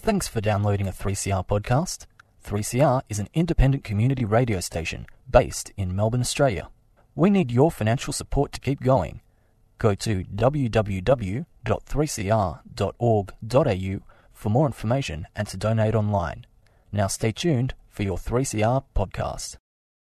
Thanks for downloading a 3CR podcast. 3CR is an independent community radio station based in Melbourne, Australia. We need your financial support to keep going. Go to www.3cr.org.au for more information and to donate online. Now stay tuned for your 3CR podcast.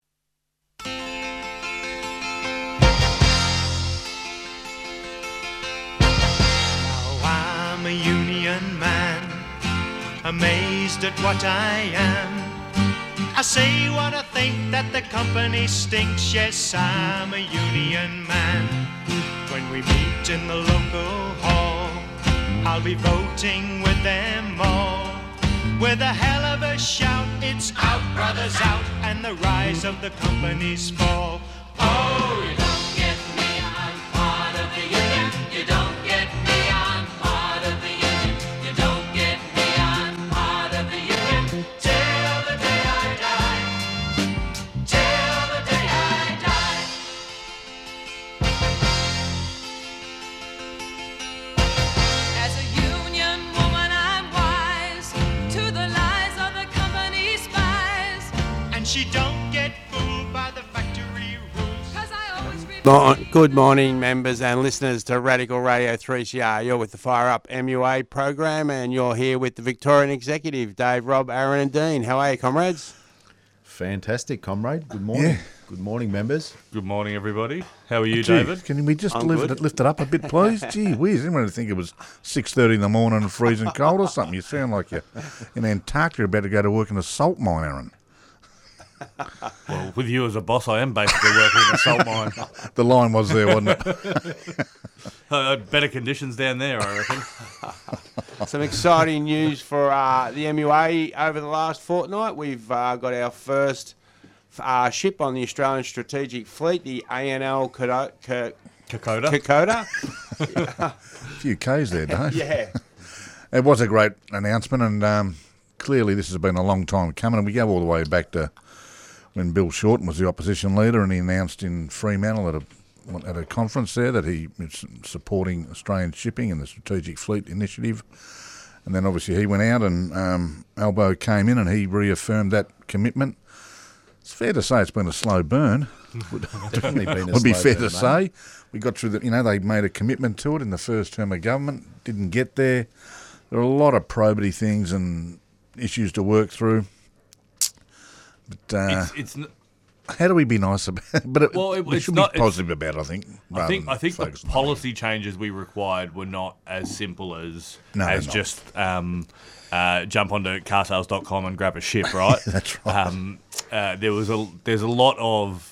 Now I'm a union man, amazed at what I am. I say what I think, that the company stinks. Yes, I'm a union man. When we meet in the local hall, I'll be voting with them all. With a hell of a shout, it's out, brothers, out, and the rise of the company's fall. Oh, you don't get me, I'm part of the union. You don't get me, I'm part of the union. You don't get me, I'm part of the union. Till the day I die. Till the day I die. As a union woman, I'm wise to the lies of the company spies. And she don't get fooled by the factory rules. 'Cause I always Good morning, members and listeners to Radical Radio 3CR. You're with the Fire Up MUA program, and you're here with the Victorian Executive, Dave, Rob, Aaron and Dean. How are you, comrades? Fantastic, comrade. Good morning. Yeah. Good morning, members. Good morning, everybody. How are you, Gee, David? Can we just I'm lift good. it up a bit, please? Gee whiz, anyone would think it was 6:30 in the morning and freezing cold or something. You sound like you're in Antarctica about to go to work in a salt mine, Aaron. Well, with you as a boss, I am basically working in a salt mine. The line was there, wasn't it? Better conditions down there, I reckon. Some exciting news for the MUA over the last fortnight. We've got our first ship on the Australian Strategic Fleet, the ANL Kokoda. Kokoda. A few Ks there, Dave. Yeah. It was a great announcement, and clearly this has been a long time coming, and we go all the way back to when Bill Shorten was the opposition leader, and he announced in Fremantle at a conference there that he was supporting Australian shipping and the Strategic Fleet Initiative. And then obviously he went out and Albo came in and he reaffirmed that commitment. It's fair to say it's been a slow burn. Definitely been a Would be slow fair burn, to mate. say. We got through they made a commitment to it in the first term of government, didn't get there. There are a lot of probity things and issues to work through. But It's how do we be nice about it? But we it's should not- be positive about it, I think. I think the focus on policy changes we required were not as simple as No, they're not. just jump onto carsales.com and grab a ship, right? That's right. There's a lot of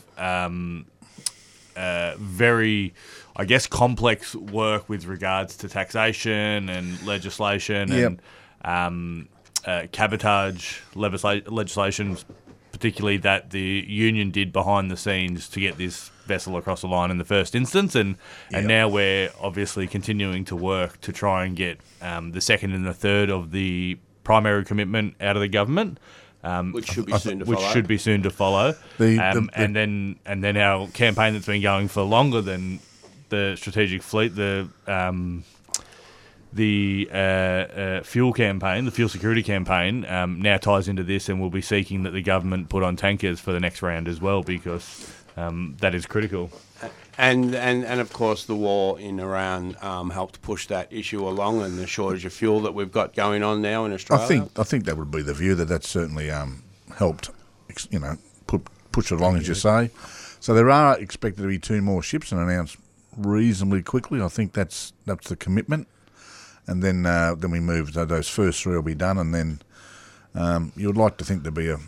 very, I guess, complex work with regards to taxation and legislation and cabotage legislation, particularly that the union did behind the scenes to get this vessel across the line in the first instance, and now we're obviously continuing to work to try and get the second and the third of the primary commitment out of the government. Which should be soon to follow. Which should be soon to follow. And then our campaign that's been going for longer than the strategic fleet, the fuel campaign, the fuel security campaign, now ties into this, and we'll be seeking that the government put on tankers for the next round as well, because that is critical. And of course the war in Iran helped push that issue along, and the shortage of fuel that we've got going on now in Australia. I think that would be the view, that certainly helped, push it along, as you say. So there are expected to be 2 more ships and announced reasonably quickly. I think that's the commitment. And then we move. Those first 3 will be done, and then you would like to think there'd be a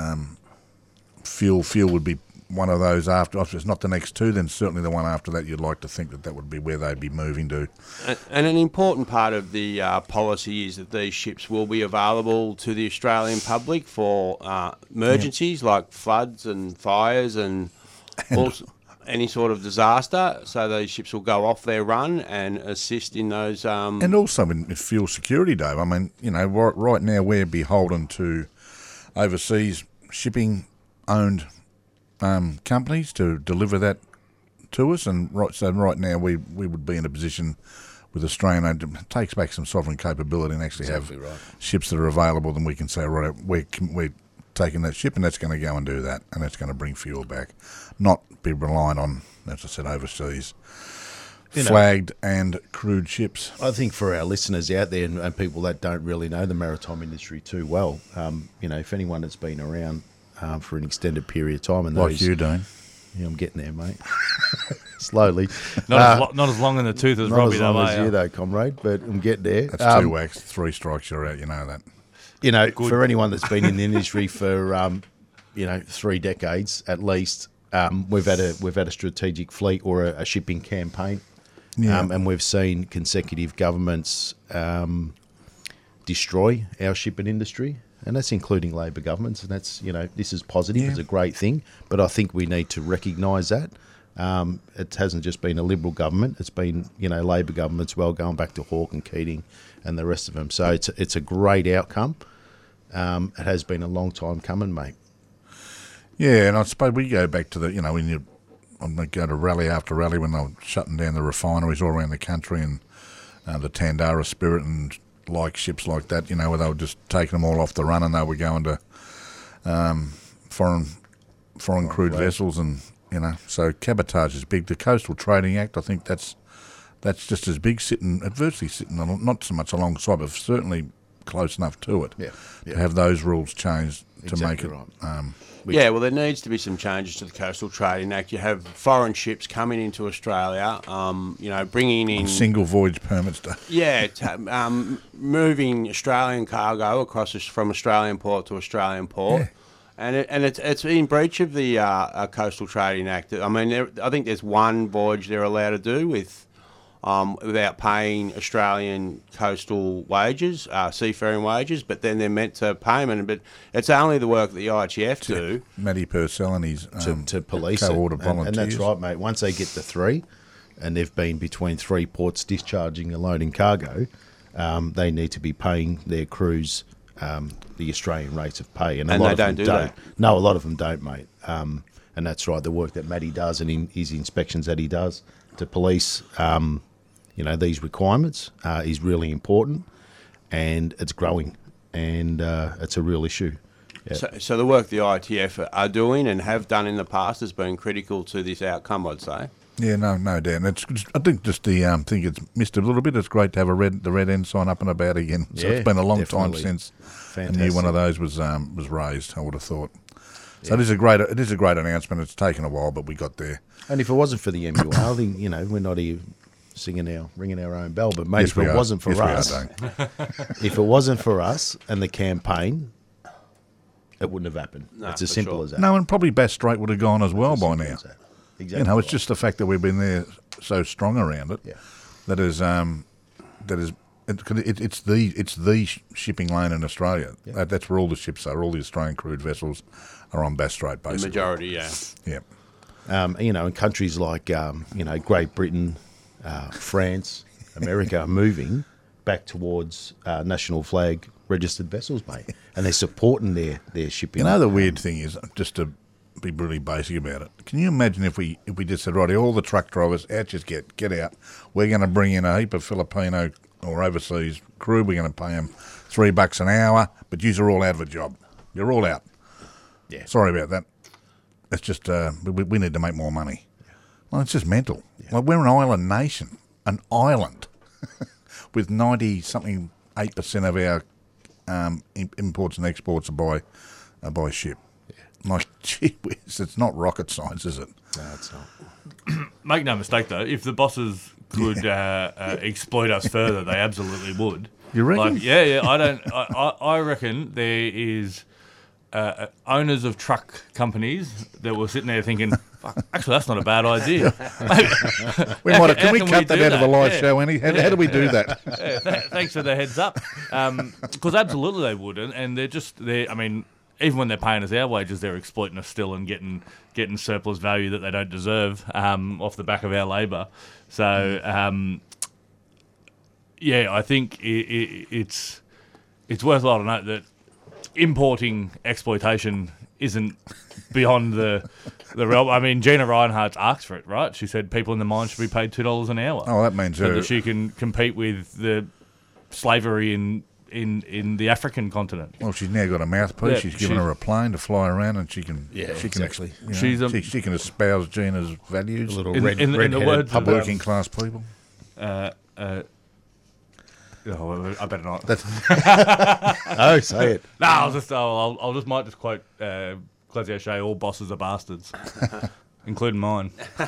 fuel would be one of those after. If it's not the next 2, then certainly the one after that. You'd like to think that would be where they'd be moving to. And an important part of the policy is that these ships will be available to the Australian public for emergencies like floods and fires and also any sort of disaster. So those ships will go off their run and assist in those. And also in fuel security, Dave. I mean, right now we're beholden to overseas shipping-owned companies to deliver that to us, and right now we would be in a position with Australian, it takes back some sovereign capability and actually Exactly have right. ships that are available. Then we can say, right, we're taking that ship and that's going to go and do that, and that's going to bring fuel back, not be reliant on, as I said, overseas flagged and crewed ships. I think for our listeners out there and people that don't really know the maritime industry too well, if anyone that's been around for an extended period of time, and Like those, you, Dean. Yeah, I'm getting there, mate. Slowly. Not as long in the tooth as Not Robbie, as long though, as you, though, comrade, but I'm getting there. That's 2 whacks, 3 strikes, you're out, you know that. For anyone that's been in the industry for 3 decades at least, we've had a strategic fleet or a shipping campaign, and we've seen consecutive governments destroy our shipping industry, and that's including Labor governments. And that's this is positive, it's a great thing, but I think we need to recognise that. It hasn't just been a Liberal government; it's been Labor governments, well, going back to Hawke and Keating and the rest of them. So it's a great outcome. It has been a long time coming, mate. Yeah, and I suppose we go back to the, when you go to rally after rally when they were shutting down the refineries all around the country, and the Tandara Spirit and ships like that, where they were just taking them all off the run and they were going to foreign crewed vessels, and so cabotage is big. The Coastal Trading Act, I think that's just as big, virtually sitting not so much alongside, but certainly close enough to it. To have those rules changed to make it right. Well, there needs to be some changes to the Coastal Trading Act. You have foreign ships coming into Australia, bringing in single voyage permits. Moving Australian cargo across from Australian port to Australian port. Yeah. And it's in breach of the Coastal Trading Act. I mean, I think there's one voyage they're allowed to do without paying Australian coastal wages, seafaring wages, but then they're meant to pay them. But it's only the work that the ITF do. Matty Purcell and his to police co-order it. volunteers. And that's right, mate. Once they get to 3, and they've been between 3 ports discharging and loading cargo, they need to be paying their crews the Australian rates of pay. And a lot they of them don't do that. No, a lot of them don't, mate. And that's right. The work that Matty does and in his inspections that he does to police these requirements is really important, and it's growing, and it's a real issue. Yeah. So the work the ITF are doing and have done in the past has been critical to this outcome, I'd say. Yeah, no doubt. I think just the thing it's missed a little bit. It's great to have the red ensign up and about again. So it's been a long time since a new one of those was raised, I would have thought. So it is a great announcement. It's taken a while, but we got there. And if it wasn't for the MUR, I think we're not here ringing our own bell. But mate, if it wasn't for us, if it wasn't for us and the campaign, it wouldn't have happened. It's as simple as that. No, and probably Bass Strait would have gone as well by now. Exactly. It's just the fact that we've been there so strong around it. Yeah. It's the shipping lane in Australia. Yeah. That's where all the ships are. All the Australian crewed vessels are on Bass Strait, basically. The majority, yeah. Yeah. In countries like Great Britain, France, America are moving back towards national flag registered vessels, mate, and they're supporting their shipping. The weird thing is, just to be really basic about it, can you imagine if we just said, right, all the truck drivers out, just get out. We're going to bring in a heap of Filipino or overseas crew. We're going to pay them $3 an hour, but yous are all out of a job. You're all out. Yeah. Sorry about that. It's just we need to make more money. Well, it's just mental. Yeah. Like, we're an island nation, an island, with 90-something 8% of our imports and exports are by ship. Yeah. Like, gee whiz, it's not rocket science, is it? No, it's not. Make no mistake, though, if the bosses could exploit us further, they absolutely would. You reckon? I reckon there is owners of truck companies that were sitting there thinking, fuck, actually, that's not a bad idea. Can we cut that out of a live show, Annie? How do we do that? Thanks for the heads up. Because absolutely they would. And I mean, even when they're paying us our wages, they're exploiting us still and getting surplus value that they don't deserve off the back of our labour. So, I think it's worthwhile to note that importing exploitation isn't beyond the I mean, Gina Reinhardt's asked for it, right? She said people in the mine should be paid $2 an hour. Oh, that means so that she can compete with the slavery in the African continent. Well, she's now got a mouthpiece. Yeah, she's given her a plane to fly around, and she can. Yeah, she exactly. Can, She's she can espouse Gina's values. A little in the words of, working class people. I better not. Oh, say it. No, I'll just might just quote Clezzy O'Shea. All bosses are bastards, including mine.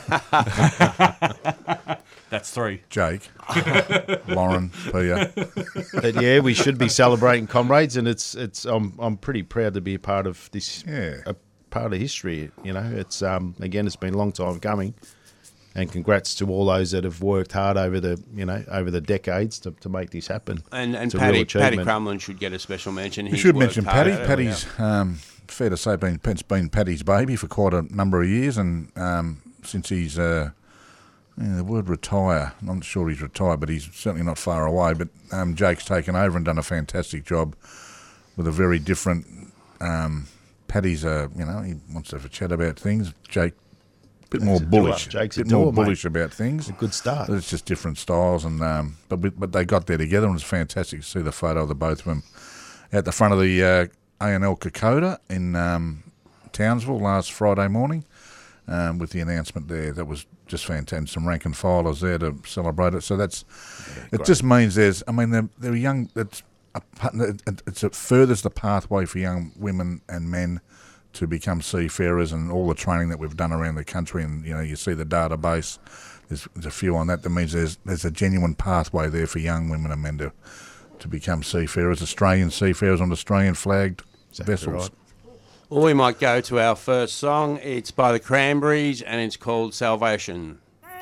That's 3. Jake, Lauren, Pia. But yeah, we should be celebrating comrades, and it's. I'm pretty proud to be a part of this. Yeah. A part of history. You know, it's again, it's been a long time coming. And congrats to all those that have worked hard over the decades to make this happen. And It's a Paddy real achievement. Crumlin should get a special mention. You He's should worked mention hard Paddy. at it, Paddy's, fair to say, it's been Paddy's baby for quite a number of years, and since he's, the word retire, I'm not sure he's retired, but he's certainly not far away. But Jake's taken over and done a fantastic job with a very different. Paddy's, he wants to have a chat about things. Jake. Bit more bullish. Jake's a bit more doer, bullish about things. A good start. It's just different styles, and but they got there together, and it was fantastic to see the photo of the both of them at the front of the A&L Kokoda in Townsville last Friday morning, with the announcement there. That was just fantastic. Some rank and filers there to celebrate it. So it just means they're young. It furthers the pathway for young women and men to become seafarers, and all the training that we've done around the country, and you see the database. There's a few on that. That means there's a genuine pathway there for young women and men to become seafarers, Australian seafarers on Australian flagged vessels. Right. Well, we might go to our first song. It's by the Cranberries, and it's called Salvation.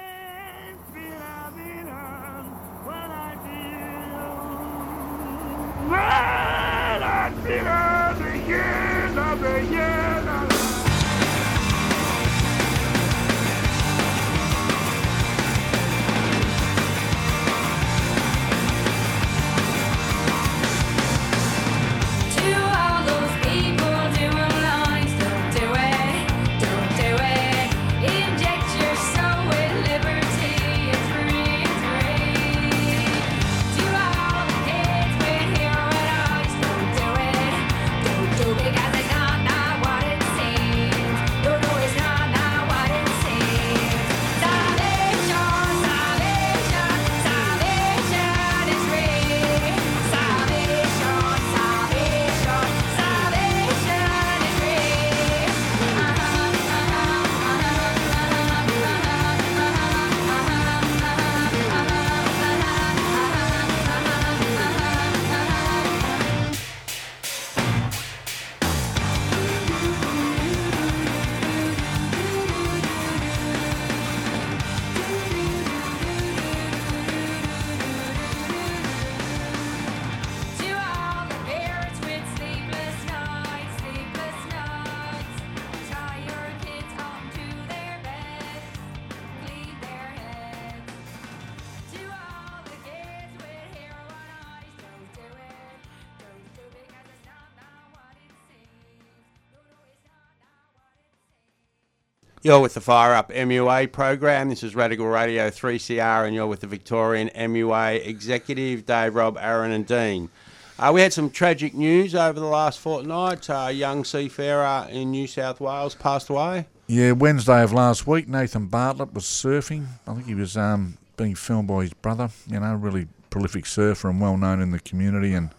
You're with the Fire Up MUA program. This is Radical Radio 3CR, and you're with the Victorian MUA executive, Dave, Rob, Aaron and Dean. We had some tragic news over the last fortnight. A young seafarer in New South Wales passed away. Yeah, Wednesday of last week, Nathan Bartlett was surfing. I think he was being filmed by his brother, really prolific surfer and well known in the community, and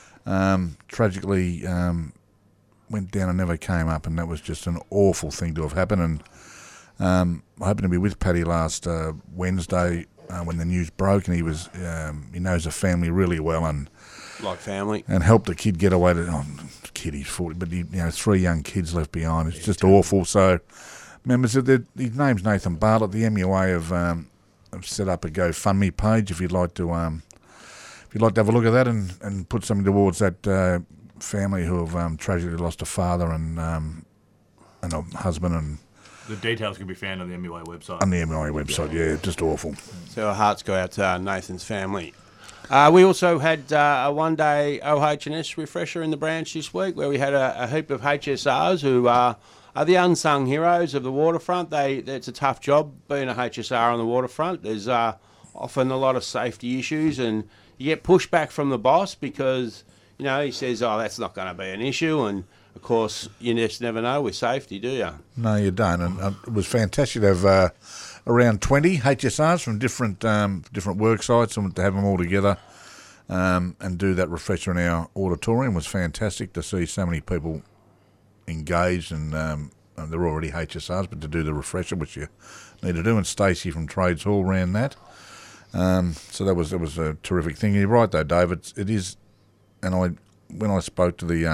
tragically went down and never came up, and that was just an awful thing to have happened. And I happened to be with Paddy last Wednesday when the news broke, and he was he knows the family really well, and like family, and helped the kid get away. Kid, he's 40, but 3 young kids left behind. It's just awful. So, members of his name's Nathan Bartlett. The MUA have set up a GoFundMe page if you'd like to have a look at that and put something towards that family who have tragically lost a father and a husband. And the details can be found on the MUA website. On the MUA website, yeah, just awful. So our hearts go out to Nathan's family. We also had a one-day OH&S refresher in the branch this week where we had a heap of HSRs who are the unsung heroes of the waterfront. It's a tough job being a HSR on the waterfront. There's often a lot of safety issues and you get pushback from the boss because, he says, oh, that's not going to be an issue. And, of course, you just never know with safety, do you? No, you don't. And it was fantastic to have around 20 HSRs from different work sites and to have them all together and do that refresher in our auditorium was fantastic to see so many people engaged and they're already HSRs, but to do the refresher, which you need to do, and Stacey from Trades Hall ran that. So that was a terrific thing. You're right though, David. It is, and when I spoke to the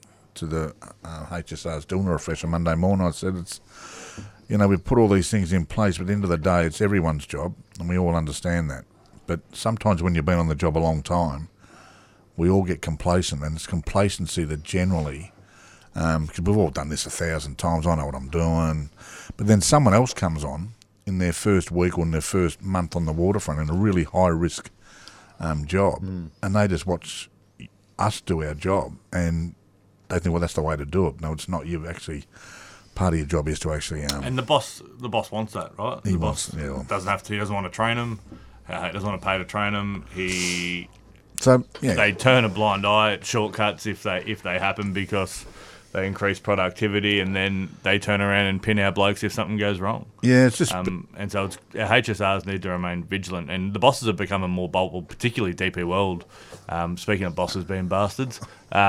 HSRs doing the refresher Monday morning, I said it's, we put all these things in place, but at the end of the day, it's everyone's job, and we all understand that. But sometimes when you've been on the job a long time, we all get complacent, and it's complacency that generally, because we've all done this 1,000 times, I know what I'm doing, but then someone else comes on in their first week or in their first month on the waterfront in a really high-risk job, and they just watch us do our job, and they think, well, that's the way to do it. No, it's not. You actually... Part of your job is to actually... and the boss wants that, right? He the wants, boss yeah. doesn't have to. He doesn't want to train them. He doesn't want to pay to train them. They turn a blind eye at shortcuts if they happen because they increase productivity, and then they turn around and pin our blokes if something goes wrong. Yeah, it's just... and so our HSRs need to remain vigilant, and the bosses have become more bold, particularly DP World. Speaking of bosses being bastards...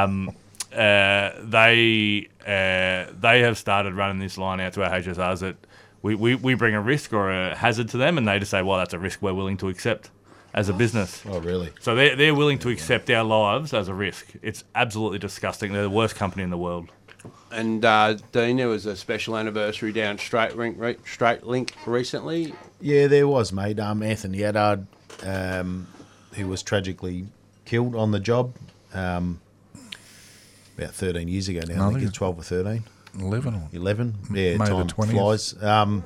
they have started running this line out to our HSRs that we bring a risk or a hazard to them, and they just say, well, that's a risk we're willing to accept as a business. Oh, really? So they're willing to accept our lives as a risk. It's absolutely disgusting. They're the worst company in the world. And Dean, there was a special anniversary down Straight Link recently. Yeah, there was, mate. Anthony Eddard, who was tragically killed on the job. About 13 years ago now, I think it's 12 or 13. 11. Yeah, May time the 20th. flies.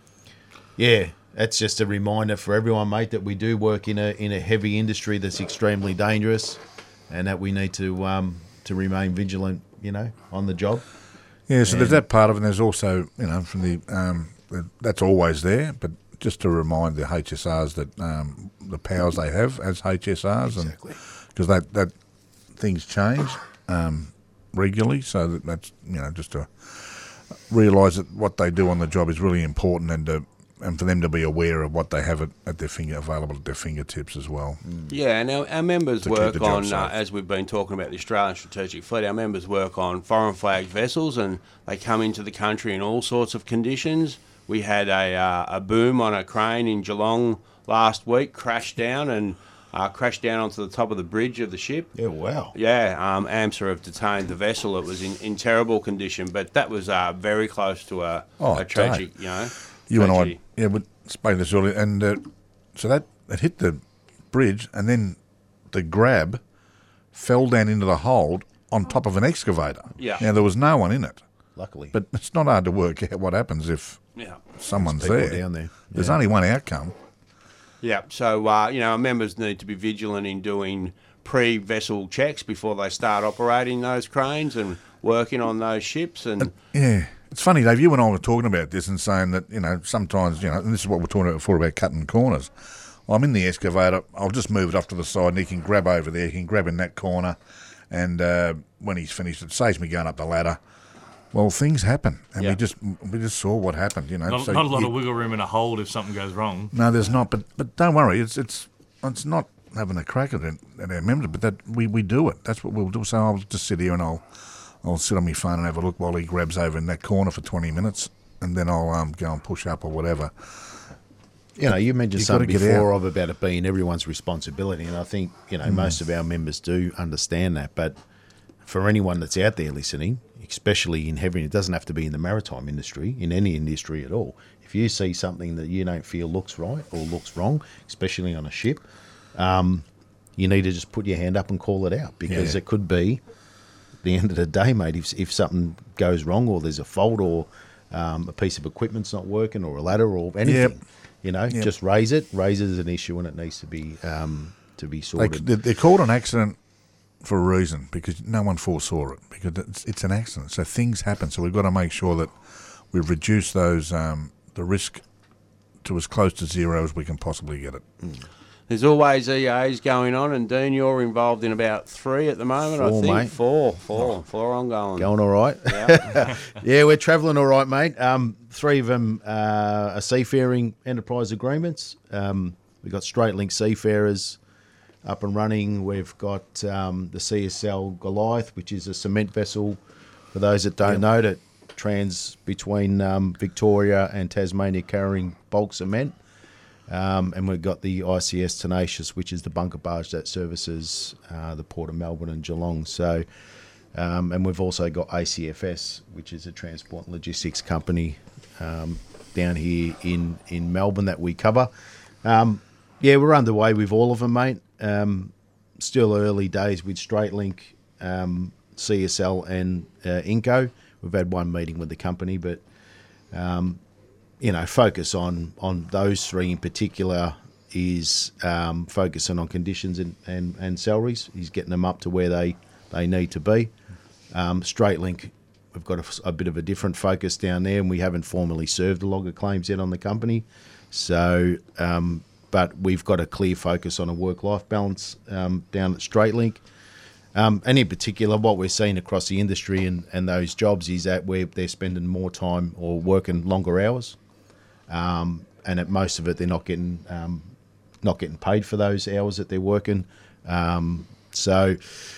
Yeah, that's just a reminder for everyone, mate, that we do work in a heavy industry that's extremely dangerous, and that we need to remain vigilant, on the job. Yeah, so there's that part of it, and there's also, from the that's always there, but just to remind the HSRs that the powers they have as HSRs, Exactly. Because that things change. Regularly, so that's just to realise that what they do on the job is really important, and for them to be aware of what they have available at their fingertips as well. Yeah, and our members To keep work the job on, safe. as we've been talking about the Australian Strategic Fleet, our members work on foreign flagged vessels, and they come into the country in all sorts of conditions. We had a boom on a crane in Geelong last week, crashed down onto the top of the bridge of the ship. Yeah, wow. Yeah, AMSA have detained the vessel. It was in terrible condition, but that was very close to a tragic, You and tragedy. I, we spoke this earlier, and so that it hit the bridge, and then the grab fell down into the hold on top of an excavator. Yeah. Now, there was no one in it, Luckily. but it's not hard to work out what happens if someone's People there. down there. There's Yeah. only one outcome. Yeah, so, our members need to be vigilant in doing pre-vessel checks before they start operating those cranes and working on those ships. And Yeah. It's funny, Dave, you and I were talking about this and saying that, sometimes, and this is what we're talking about before about cutting corners. I'm in the excavator, I'll just move it off to the side and he can grab over there, he can grab in that corner, and when he's finished, it saves me going up the ladder. Well, things happen, and we just saw what happened, Not a lot of wiggle room in a hold if something goes wrong. No, there's not, but don't worry, it's not having a crack at our members, but that we do it. That's what we'll do. So I'll just sit here and I'll sit on my phone and have a look while he grabs over in that corner for 20 minutes, and then I'll go and push up or whatever. You mentioned You've something got to get before out. about it being everyone's responsibility, and I think, most of our members do understand that, but for anyone that's out there listening, especially in heavy, it doesn't have to be in the maritime industry, in any industry at all. If you see something that you don't feel looks right or looks wrong, especially on a ship, you need to just put your hand up and call it out, because it could be the end of the day, mate. If something goes wrong or there's a fault or a piece of equipment's not working or a ladder or anything, just raise it as an issue, and it needs to be be sorted. They're called an accident for a reason, because no one foresaw it, because it's an accident. So things happen. So we've got to make sure that we've reduced those the risk to as close to zero as we can possibly get it. There's always EAs going on, and Dean, you're involved in about 3 at the moment. 4, I think mate. 4 ongoing. Going all right. Yeah. Yeah, we're travelling all right, mate. 3 of them are seafaring enterprise agreements. We've got Straight Link Seafarers up and running. We've got the CSL Goliath, which is a cement vessel, for those that don't know, that trans between Victoria and Tasmania, carrying bulk cement. And we've got the ICS Tenacious, which is the bunker barge that services the Port of Melbourne and Geelong. So, and we've also got ACFS, which is a transport and logistics company down here in Melbourne that we cover. Yeah, we're underway with all of them, mate. Still early days with Straight Link, CSL and Inco. We've had one meeting with the company, but focus on those 3 in particular is focusing on conditions and salaries. He's getting them up to where they need to be. Straight Link, we've got a bit of a different focus down there, and we haven't formally served a log of claims yet on the company. So, but we've got a clear focus on a work-life balance down at Straight Link. And in particular, what we're seeing across the industry and those jobs is that they're spending more time or working longer hours. And at most of it, they're not getting paid for those hours that they're working. So,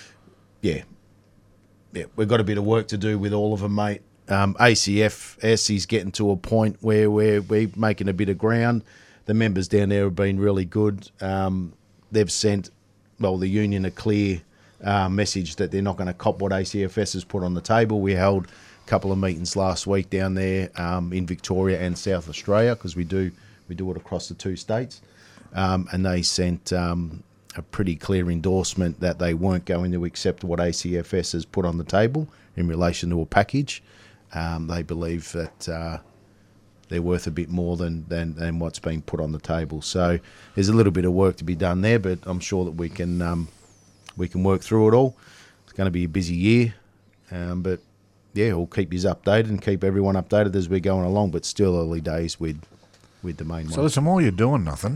we've got a bit of work to do with all of them, mate. ACFS is getting to a point where we're making a bit of ground. The members down there have been really good. They've sent, the union a clear message that they're not going to cop what ACFS has put on the table. We held a couple of meetings last week down there in Victoria and South Australia, because we do it across the 2 states, and they sent a pretty clear endorsement that they weren't going to accept what ACFS has put on the table in relation to a package. They believe that they're worth a bit more than what's been put on the table. So there's a little bit of work to be done there, but I'm sure that we can work through it all. It's going to be a busy year, but yeah, we'll keep you updated and keep everyone updated as we're going along, but still early days with the main one. So listen, while you're doing nothing...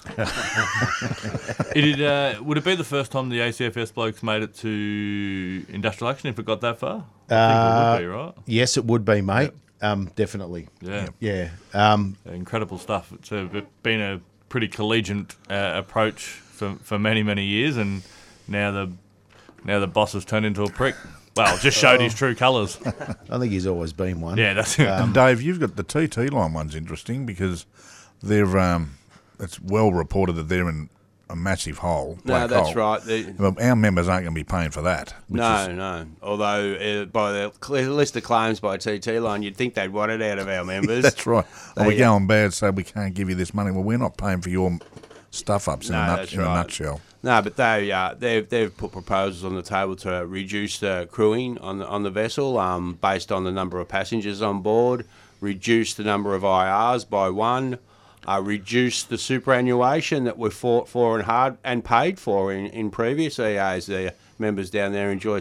Would it be the first time the ACFS blokes made it to industrial action if it got that far? I think it would be, right? Yes, it would be, mate. Definitely. Yeah. Incredible stuff. It's been a pretty collegiate approach for many, many years, and now the boss has turned into a prick. Well, just showed his true colours. I think he's always been one. Yeah, that's it. And Dave, you've got the TT line one's interesting, because they're it's well reported that they're in a massive hole. No, that's right. Our members aren't going to be paying for that. No. Although by the list of claims by TT Line, you'd think they'd want it out of our members. That's right. We're going bad, so we can't give you this money. Well, we're not paying for your stuff-ups in a nutshell. No, but they've put proposals on the table to reduce the crewing on the vessel based on the number of passengers on board, reduce the number of IRs by 1, reduce the superannuation that we fought for and hard and paid for in previous EAs. The members down there enjoy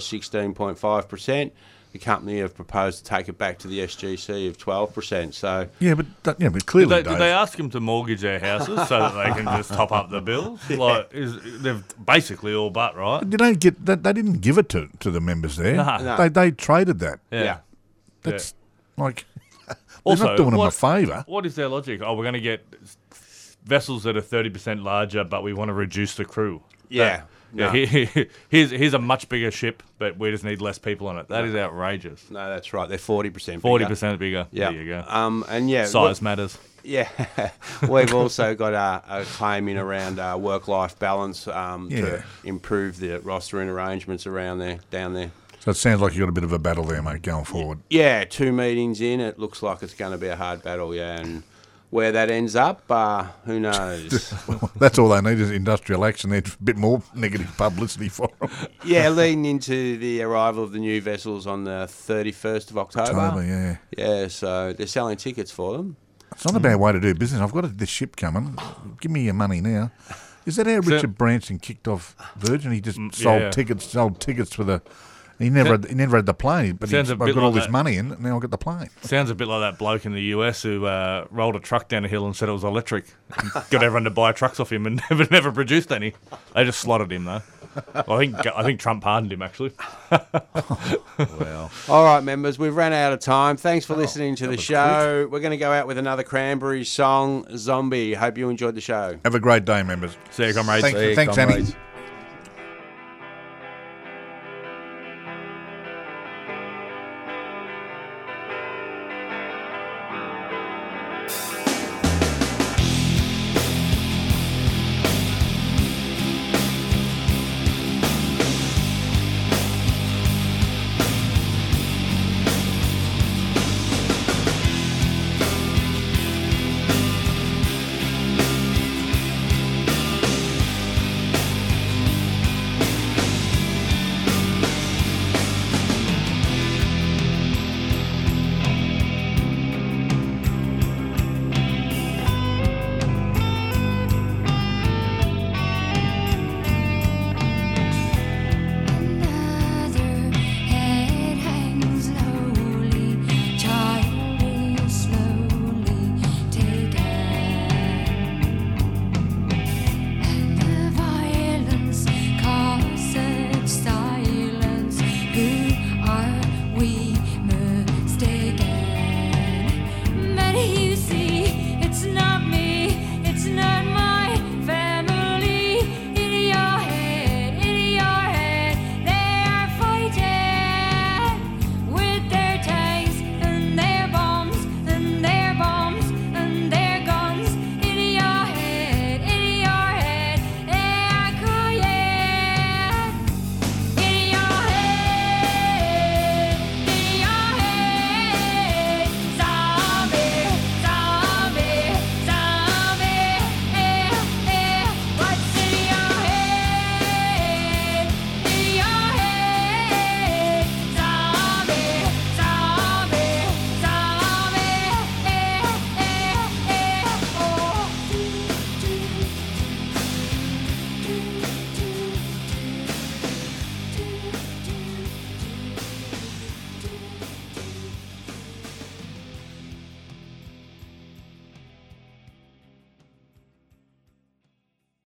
16.5%. The company have proposed to take it back to the SGC of 12%. So but clearly, did they ask them to mortgage their houses so that they can just top up the bills? They've basically all but, right? You don't get that. They didn't give it to the members there. No. They traded that. Yeah. That's like. Also, they're not doing them a favour. What is their logic? Oh, we're going to get vessels that are 30% larger, but we want to reduce the crew. Yeah. Here's a much bigger ship, but we just need less people on it. That is outrageous. No, that's right. They're 40% bigger. 40% bigger. Yeah. There you go. And yeah, size matters. Yeah. We've also got a claim in around work-life balance to improve the rostering arrangements down there. So it sounds like you've got a bit of a battle there, mate, going forward. Yeah, 2 meetings in, it looks like it's going to be a hard battle, and where that ends up, who knows? That's all they need is industrial action. There's a bit more negative publicity for them. Yeah, leading into the arrival of the new vessels on the 31st of October. Yeah, so they're selling tickets for them. It's not a bad way to do business. I've got this ship coming. Give me your money now. Is that how Richard Branson kicked off Virgin? He just sold tickets for the. He never had the plane, but I've got all this money in, and now I've got the plane. Sounds a bit like that bloke in the US who rolled a truck down a hill and said it was electric. And got everyone to buy trucks off him and never produced any. They just slotted him though. Well, I think Trump pardoned him actually. Well, all right, members, we've run out of time. Thanks for listening to the show. Quick. We're going to go out with another Cranberries song, "Zombie." Hope you enjoyed the show. Have a great day, members. See you, comrades. Thanks, Annie.